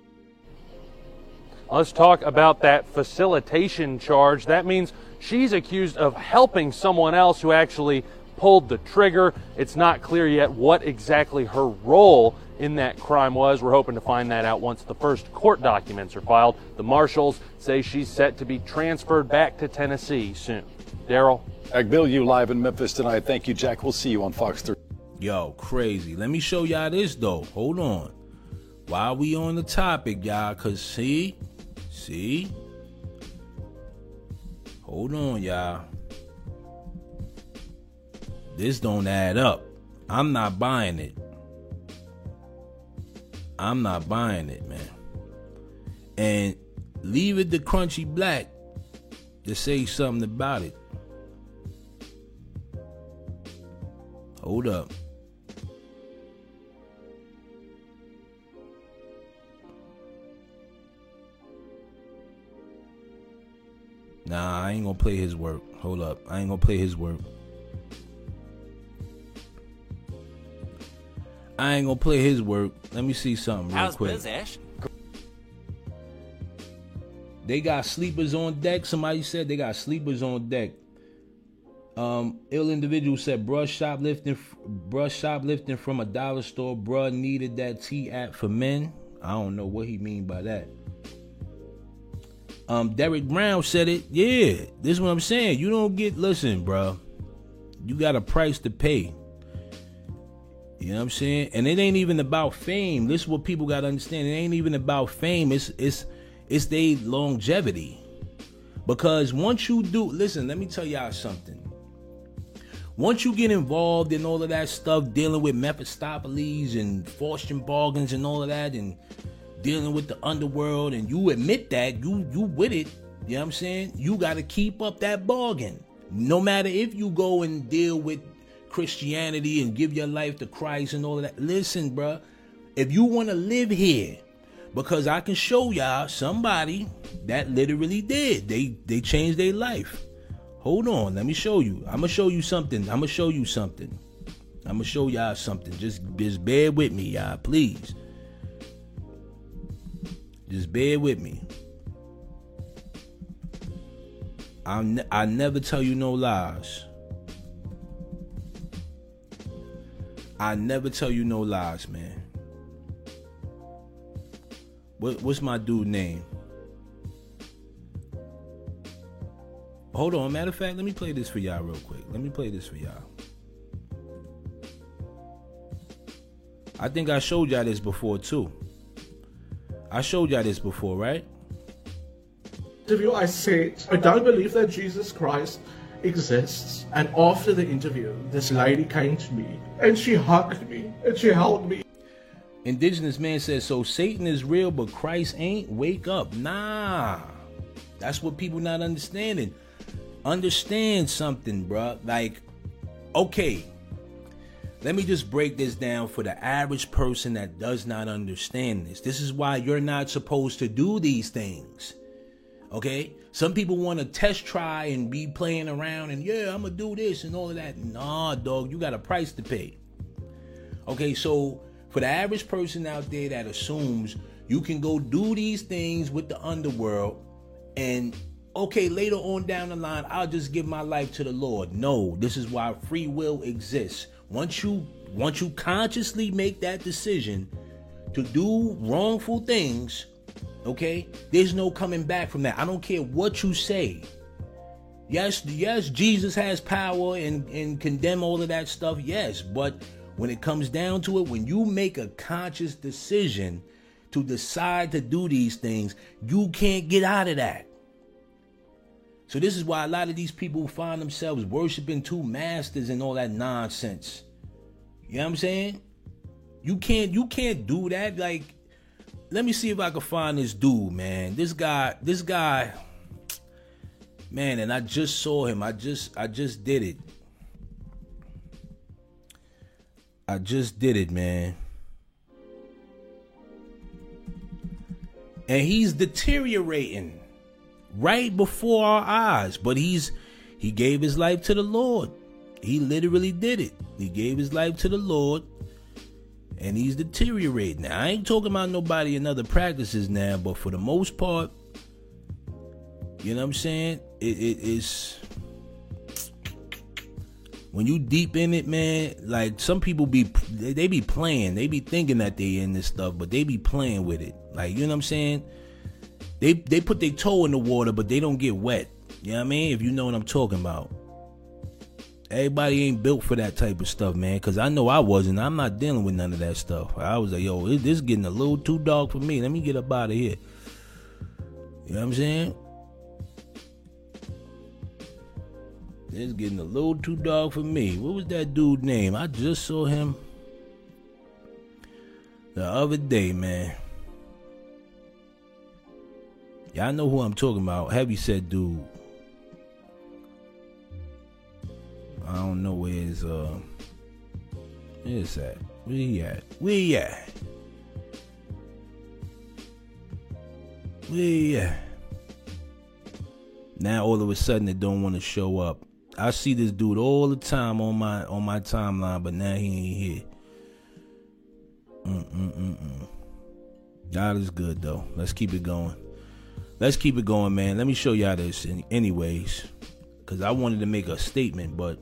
Let's talk about that facilitation charge. That means she's accused of helping someone else who actually pulled the trigger. It's not clear yet what exactly her role in that crime was. We're hoping to find that out once the first court documents are filed. The marshals say she's set to be transferred back to Tennessee soon. Daryl? Jack Bill, you live in Memphis tonight. Thank you, Jack. We'll see you on Fox 30. Yo, crazy. Let me show y'all this, though. Hold on. While we on the topic, y'all, because see? Hold on, y'all. This don't add up. I'm not buying it. I'm not buying it, man. And leave it to Crunchy Black to say something about it. Hold up. Nah, I ain't gonna play his work. Hold up. I ain't gonna play his work. I ain't gonna play his work. Let me see something real quick. They got sleepers on deck. Somebody said they got sleepers on deck. Ill individual said brush shoplifting from a dollar store. Bruh needed that T-app for men. I don't know what he mean by that. Derek Brown said it. Yeah, this is what I'm saying. You don't get, listen, bro. You got a price to pay. You know what I'm saying? And it ain't even about fame. This is what people got to understand. It ain't even about fame. It's their longevity. Because once you do, listen, let me tell y'all something. Once you get involved in all of that stuff, dealing with Mephistopheles and fortune bargains and all of that, and dealing with the underworld, and you admit that, you with it, you know what I'm saying? You got to keep up that bargain. No matter if you go and deal with Christianity and give your life to Christ and all of that. Listen, bruh, if you want to live here, because I can show y'all somebody that literally did. They changed their life. Hold on, let me show you. I'm going to show you something. I'm going to show you something. I'm going to show y'all something. Just bear with me, y'all, please. Just bear with me. I never tell you no lies. I never tell you no lies, man. What's my dude name? Hold on. Matter of fact, let me play this for y'all real quick. Let me play this for y'all. I think I showed y'all this before too. I showed y'all this before, right? Interview, I said, I don't believe that Jesus Christ exists. And after the interview, this lady came to me and she hugged me and she held me. Indigenous man says, so Satan is real, but Christ ain't? Wake up. Nah. That's what people not understanding. Understand something, bruh. Like, okay, let me just break this down for the average person that does not understand this. This is why you're not supposed to do these things. Okay? Some people want to test try and be playing around and, yeah, I'm going to do this and all of that. Nah, dog, you got a price to pay. Okay, so for the average person out there that assumes you can go do these things with the underworld and, okay, later on down the line, I'll just give my life to the Lord. No, this is why free will exists. Once you consciously make that decision to do wrongful things, okay, there's no coming back from that. I don't care what you say. Yes, Jesus has power and condemn all of that stuff. Yes, but when it comes down to it, when you make a conscious decision to decide to do these things, you can't get out of that. So this is why a lot of these people find themselves worshiping two masters and all that nonsense. You know what I'm saying? You can't do that. Like, let me see if I can find this dude, man. This guy, man, and I just saw him. I just did it. I just did it, man. And he's deteriorating right before our eyes. But he gave his life to the Lord. He literally did it. He gave his life to the Lord. And he's deteriorating. Now, I ain't talking about nobody in other practices now, but for the most part, you know what I'm saying? It's when you deep in it, man, like some people they be playing. They be thinking that they in this stuff, but they be playing with it. Like, you know what I'm saying? They put their toe in the water, but they don't get wet. You know what I mean? If you know what I'm talking about. Everybody ain't built for that type of stuff, man. Because I know I wasn't. I'm not dealing with none of that stuff. I was like, yo, this is getting a little too dark for me. Let me get up out of here. You know what I'm saying? It's getting a little too dark for me. What was that dude's name? I just saw him the other day, man. Y'all know who I'm talking about. Heavyset dude. I don't know where his where's that? Where he at? Where he at? Where he at? Now all of a sudden it don't want to show up. I see this dude all the time on my timeline, but now he ain't here. God is good though. Let's keep it going. Let's keep it going, man. Let me show y'all this anyways. Cause I wanted to make a statement, but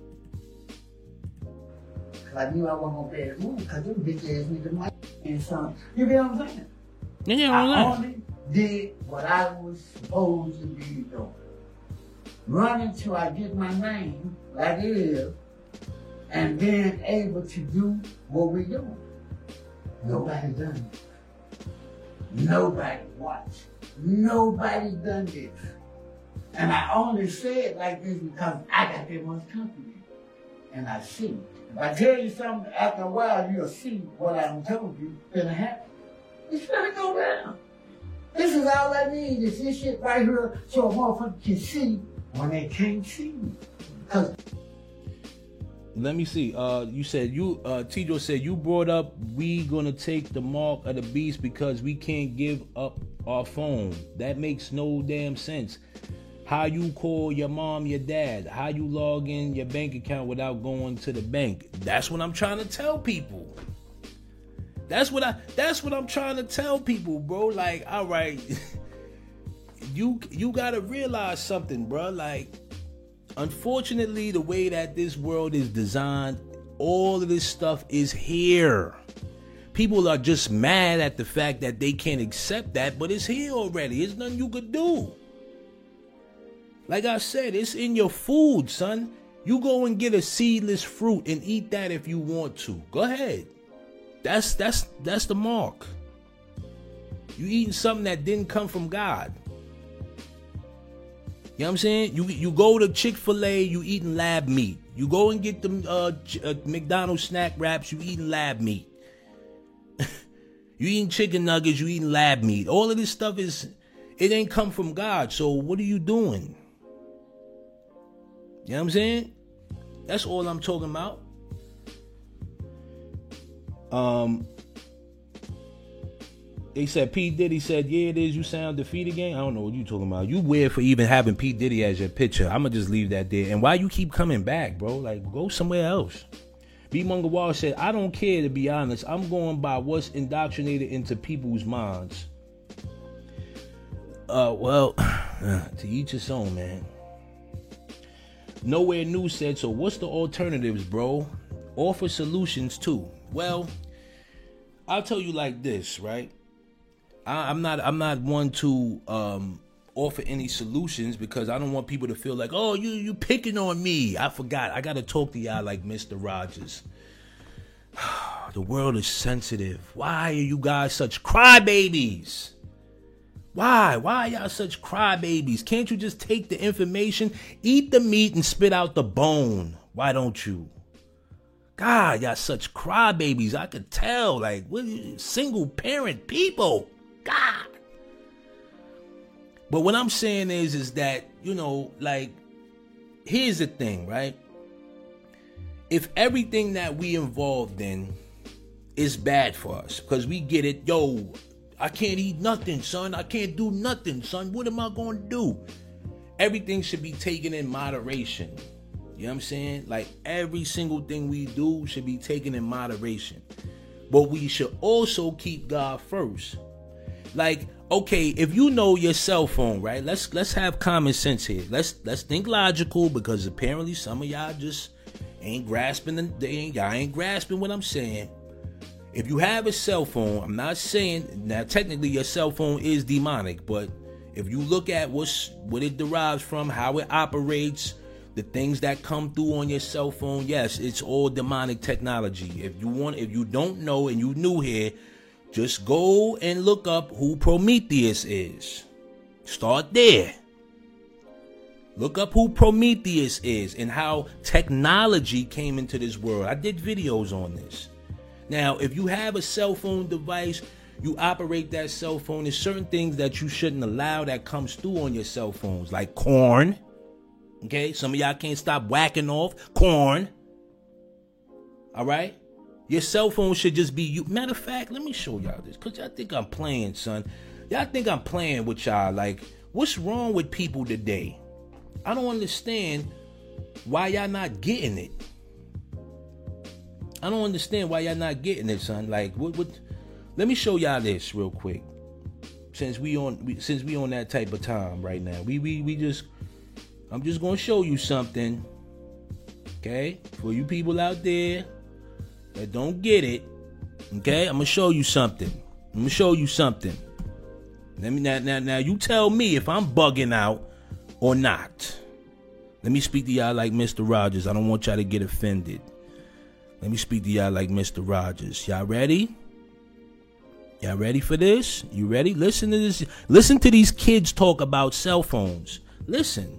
I knew I wasn't gonna be able to move because them bitch ass niggas might and something. You get what I'm saying? Yeah, I only did what I was supposed to be doing. Running till I get my name like it is, and being able to do what we doing. Nobody done it. Nobody watched. Nobody done this. And I only say it like this because I got that much company. And I see. If I tell you something, after a while, you'll see what I'm telling you gonna happen. It's gonna go down. This is all I need is this shit right here so a motherfucker can see when they can't see me. Let me see. You said Tidro said you brought up we gonna take the mark of the beast because we can't give up our phone. That makes no damn sense. How you call your mom, your dad? How you log in your bank account without going to the bank? That's what I'm trying to tell people. That's what I'm trying to tell people, bro. Like, all right, you gotta realize something, bro. Like, unfortunately, the way that this world is designed, all of this stuff is here. People are just mad at the fact that they can't accept that, but it's here already. There's nothing you could do. Like I said, it's in your food, son. You go and get a seedless fruit and eat that if you want to. Go ahead. That's the mark. You eating something that didn't come from God. You know what I'm saying? You go to Chick-fil-A, you eating lab meat. You go and get the McDonald's snack wraps, you eating lab meat. You eating chicken nuggets, you eating lab meat. All of this stuff it ain't come from God. So what are you doing? You know what I'm saying? That's all I'm talking about. They said P. Diddy said, yeah, it is. You sound defeated, gang. I don't know what you talking about. You weird for even having P. Diddy as your picture. I'm going to just leave that there. And why you keep coming back, bro? Like, go somewhere else. B. Mungawal said, I don't care, to be honest. I'm going by what's indoctrinated into people's minds. Well, to each his own, man. Nowhere News said, so what's the alternatives, bro? Offer solutions, too. Well, I'll tell you like this, right? I'm not one to offer any solutions because I don't want people to feel like, oh, you picking on me. I forgot. I gotta talk to y'all like Mr. Rogers. The world is sensitive. Why are you guys such crybabies? Why? Why are y'all such crybabies? Can't you just take the information, eat the meat, and spit out the bone? Why don't you? God, y'all such crybabies. I could tell. Like, what, single parent people. God. But what I'm saying is that, you know, like, here's the thing, right? If everything that we involved in is bad for us, because we get it, yo, I can't eat nothing, son. I can't do nothing, son. What am I going to do? Everything should be taken in moderation. You know what I'm saying? Like, every single thing we do should be taken in moderation. But we should also keep God first. Like, okay, if you know your cell phone, right? Let's have common sense here. Let's think logical, because apparently some of y'all just ain't grasping y'all ain't grasping what I'm saying. If you have a cell phone, I'm not saying now technically your cell phone is demonic, but if you look at what it derives from, how it operates, the things that come through on your cell phone, yes, it's all demonic technology. If you don't know and you new here, just go and look up who Prometheus is. Start there. Look up who Prometheus is and how technology came into this world. I did videos on this. Now, if you have a cell phone device, you operate that cell phone. There's certain things that you shouldn't allow that comes through on your cell phones, like corn. Okay, some of y'all can't stop whacking off corn. All right? Your cell phone should just be you. Matter of fact, let me show y'all this, because y'all think I'm playing, son. Y'all think I'm playing with y'all. Like, what's wrong with people today? I don't understand why y'all not getting it. I don't understand why y'all not getting it, son. Like, what? Let me show y'all this real quick. Since we on that type of time right now, I'm just gonna show you something, okay? For you people out there that don't get it, okay? I'm gonna show you something. Let me now you tell me if I'm bugging out or not. Let me speak to y'all like Mr. Rogers. I don't want y'all to get offended. Let me speak to y'all like Mr. Rogers. Y'all ready? Y'all ready for this? You ready? Listen to this. Listen to these kids talk about cell phones. Listen.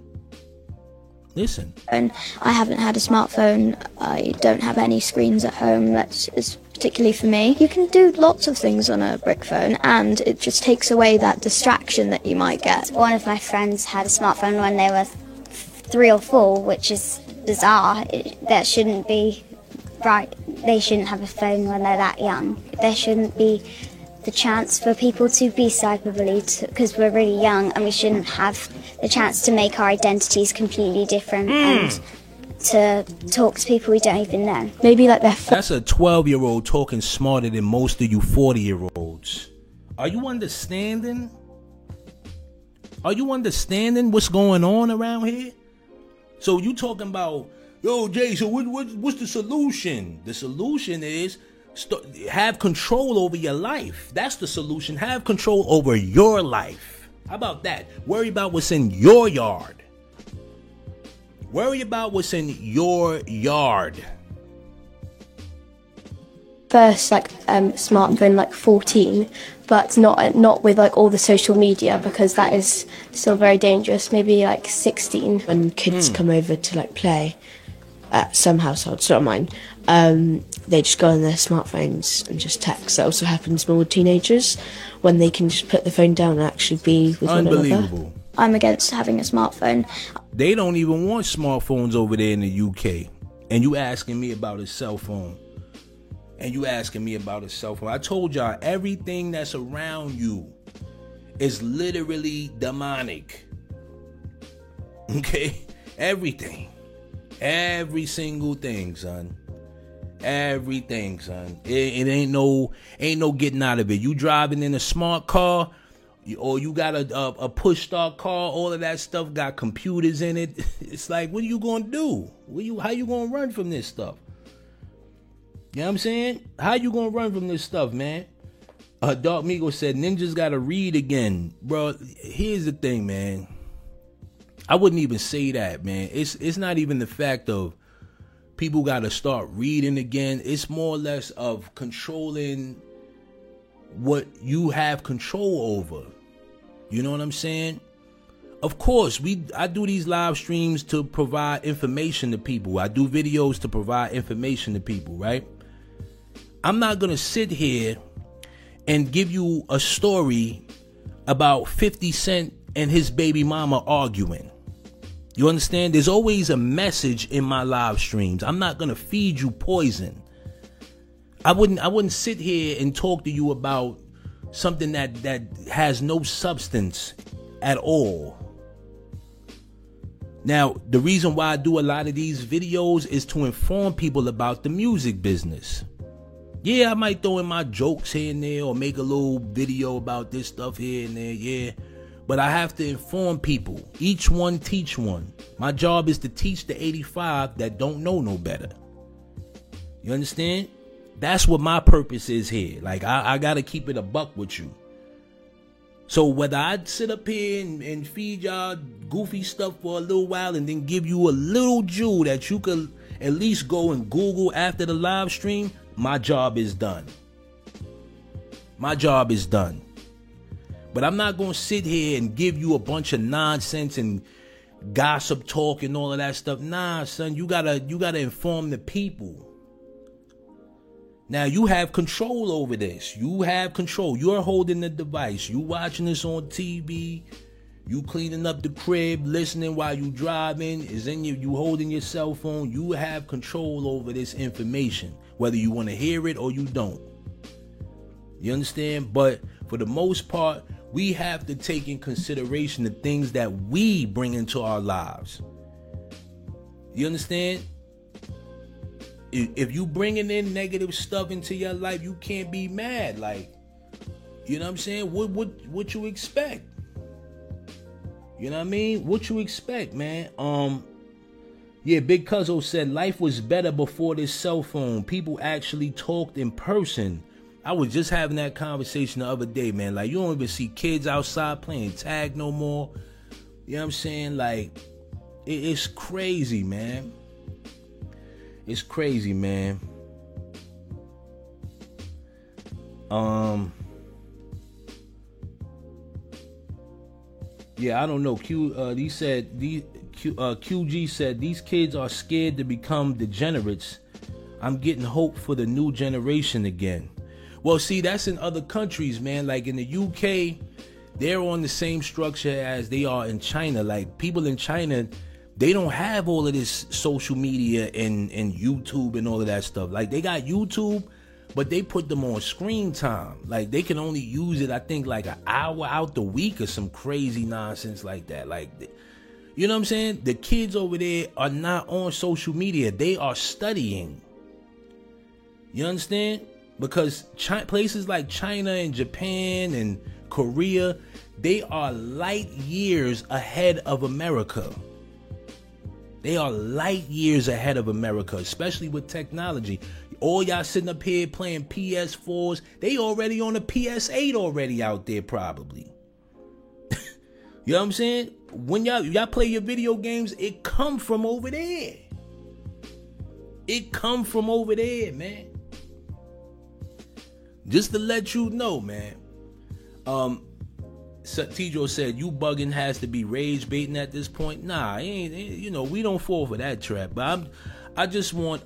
And I haven't had a smartphone. I don't have any screens at home. That's particularly for me. You can do lots of things on a brick phone, and it just takes away that distraction that you might get. One of my friends had a smartphone when they were 3 or 4, which is bizarre. That shouldn't be right. They shouldn't have a phone when they're that young. There shouldn't be the chance for people to be cyberbullied because we're really young, and we shouldn't have the chance to make our identities completely different and to talk to people we don't even know. Maybe like that's a 12-year-old talking smarter than most of you 40-year-olds. Are you understanding? Are you understanding what's going on around here? So you talking about, yo, Jay, so what's the solution? The solution is have control over your life. That's the solution. Have control over your life. How about that? Worry about what's in your yard. Worry about what's in your yard. first smartphone 14, but not with all the social media, because that is still very dangerous. Maybe 16. When kids come over to play at some households, not mine, they just go on their smartphones and just text. That also happens more with teenagers, when they can just put the phone down and actually be with one another. Unbelievable. I'm against having a smartphone. They don't even want smartphones over there in the UK. And you asking me about a cell phone. I told y'all, everything that's around you is literally demonic. Okay? Everything. Every single thing, son. Everything, son. It ain't no getting out of it. You driving in a smart car, or you got a push start car, all of that stuff got computers in it. It's like, what are you gonna do? How you gonna run from this stuff? You know what I'm saying? How you gonna run from this stuff, man? Dark Migo said, ninjas gotta read again. Bro, here's the thing, man. I wouldn't even say that, man. It's not even the fact of people gotta start reading again. It's more or less of controlling what you have control over. You know what I'm saying? Of course, I do these live streams to provide information to people. I do videos to provide information to people, right? I'm not going to sit here and give you a story about 50 Cent and his baby mama arguing. You understand? There's always a message in my live streams. I'm not going to feed you poison. I wouldn't sit here and talk to you about something that has no substance at all. Now, the reason why I do a lot of these videos is to inform people about the music business. Yeah, I might throw in my jokes here and there, or make a little video about this stuff here and there, yeah. But I have to inform people. Each one teach one. My job is to teach the 85 that don't know no better. You understand? That's what my purpose is here. I got to keep it a buck with you. So whether I sit up here and feed y'all goofy stuff for a little while and then give you a little jewel that you could at least go and Google after the live stream, my job is done. My job is done. But I'm not going to sit here and give you a bunch of nonsense and gossip talk and all of that stuff. Nah, son, you gotta inform the people. Now, you have control over this. You have control. You're holding the device. You watching this on TV. You cleaning up the crib, listening while you driving. You holding your cell phone. You have control over this information, whether you want to hear it or you don't. You understand? But for the most part, we have to take in consideration the things that we bring into our lives. You understand? If you bringing in negative stuff into your life, you can't be mad. You know what I'm saying? What you expect? You know what I mean? What you expect, man? Yeah, Big Cuzzo said life was better before this cell phone. People actually talked in person. I was just having that conversation the other day, man. You don't even see kids outside playing tag no more. You know what I'm saying? It's crazy, man. It's crazy, man. Yeah, I don't know. QG said these kids are scared to become degenerates. I'm getting hope for the new generation again. Well, see, that's in other countries, man. In the UK, they're on the same structure as they are in China. People in China, they don't have all of this social media and YouTube and all of that stuff. They got YouTube, but they put them on screen time. They can only use it, I think, an hour out the week or some crazy nonsense like that. You know what I'm saying? The kids over there are not on social media. They are studying. You understand? Because places like China and Japan and Korea, they are light years ahead of America. They are light years ahead of America, especially with technology. All y'all sitting up here playing PS4s, they already on a PS8 already out there probably. You know what I'm saying? When y'all play your video games, it come from over there. It come from over there, man. Just to let you know, man. Tidro said, you bugging has to be rage baiting at this point. Nah, ain't, we don't fall for that trap. But I just want,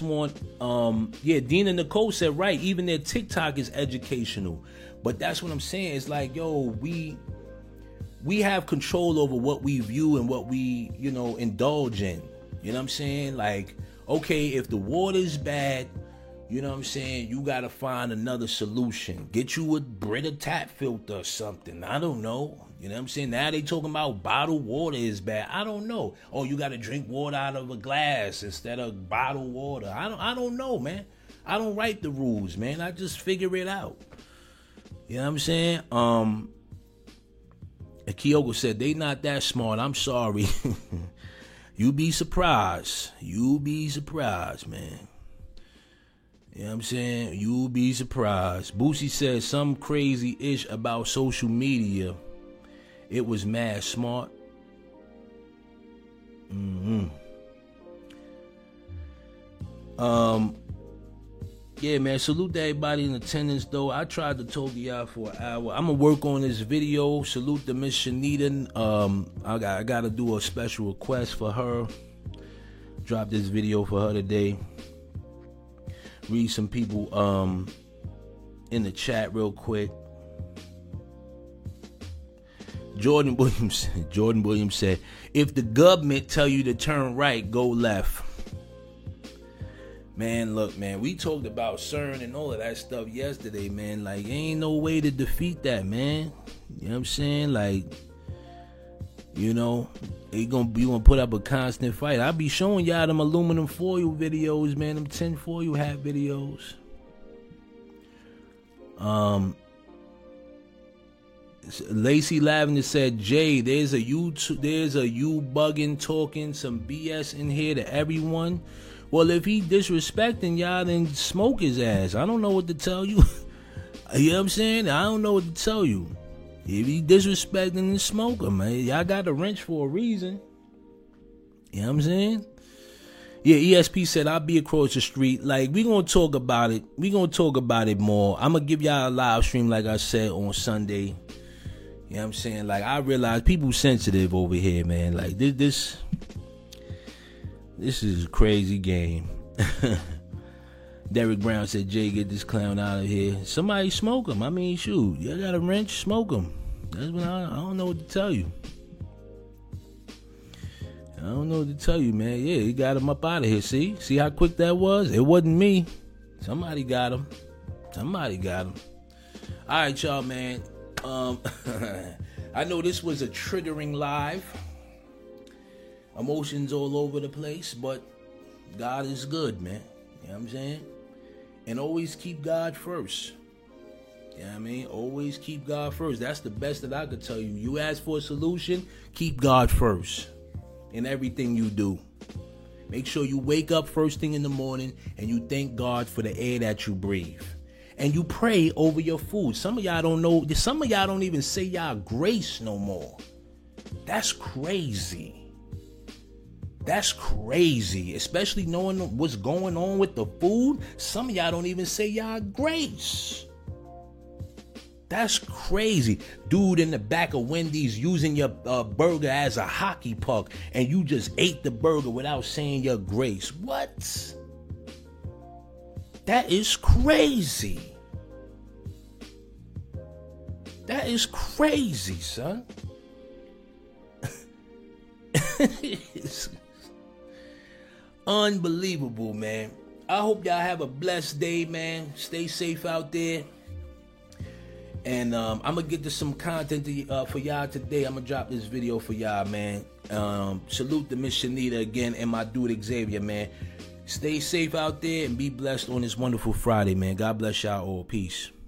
Dina Nicole said, right, even their TikTok is educational. But that's what I'm saying. It's like, yo, we have control over what we view and what we, indulge in. You know what I'm saying? Like, okay, if the water's bad, you know what I'm saying, you got to find another solution. Get you a Brita tap filter or something. I don't know. You know what I'm saying? Now they talking about bottled water is bad. I don't know. Oh, you got to drink water out of a glass instead of bottled water. I don't know, man. I don't write the rules, man. I just figure it out. You know what I'm saying? Kyoko said, they not that smart. I'm sorry. You be surprised. You be surprised, man. You know what I'm saying? You'll be surprised. Boosie said some crazy-ish about social media. It was mad smart. Yeah, man, salute to everybody in attendance, though. I tried to talk to y'all for an hour. I'm going to work on this video. Salute to Miss Shanita. I got to do a special request for her. Drop this video for her today. Read some people in the chat real quick. Jordan Williams said, if the government tell you to turn right, go left. Man, look, man, we talked about CERN and all of that stuff yesterday, man. Like, ain't no way to defeat that, man. You know what I'm saying? Like, you gonna put up a constant fight. I'll be showing y'all them aluminum foil videos, man. Them tin foil hat videos. Lacey Lavender said, Jay, there's a you bugging, talking some BS in here to everyone. Well, if he disrespecting y'all, then smoke his ass. I don't know what to tell you. You know what I'm saying? I don't know what to tell you. If he disrespecting, then smoke him, man. Y'all got a wrench for a reason. You know what I'm saying? Yeah, ESP said, I'll be across the street. Like, we going to talk about it. We going to talk about it more. I'm going to give y'all a live stream, like I said, on Sunday. You know what I'm saying? Like, I realize people sensitive over here, man. Like, this is a crazy game. Derek Brown said, Jay, get this clown out of here. Somebody smoke him. I mean, shoot, you got a wrench, smoke him. That's what I don't know what to tell you. I don't know what to tell you, man. Yeah, he got him up out of here. See how quick that was? It wasn't me. Somebody got him. All right, y'all, man. I know this was a triggering live. Emotions all over the place, but God is good, man. You know what I'm saying? And always keep God first. You know what I mean? Always keep God first. That's the best that I could tell you. You ask for a solution, keep God first in everything you do. Make sure you wake up first thing in the morning and you thank God for the air that you breathe. And you pray over your food. Some of y'all don't know. Some of y'all don't even say y'all grace no more. That's crazy. That's crazy, especially knowing what's going on with the food. Some of y'all don't even say y'all grace. That's crazy. Dude in the back of Wendy's using your burger as a hockey puck, and you just ate the burger without saying your grace. What? That is crazy. That is crazy, son. It's unbelievable, man. I hope y'all have a blessed day, man. Stay safe out there. And I'm going to get to some content for y'all today. I'm going to drop this video for y'all, man. Salute to Miss Shanita again and my dude Xavier, man. Stay safe out there and be blessed on this wonderful Friday, man. God bless y'all all. Peace.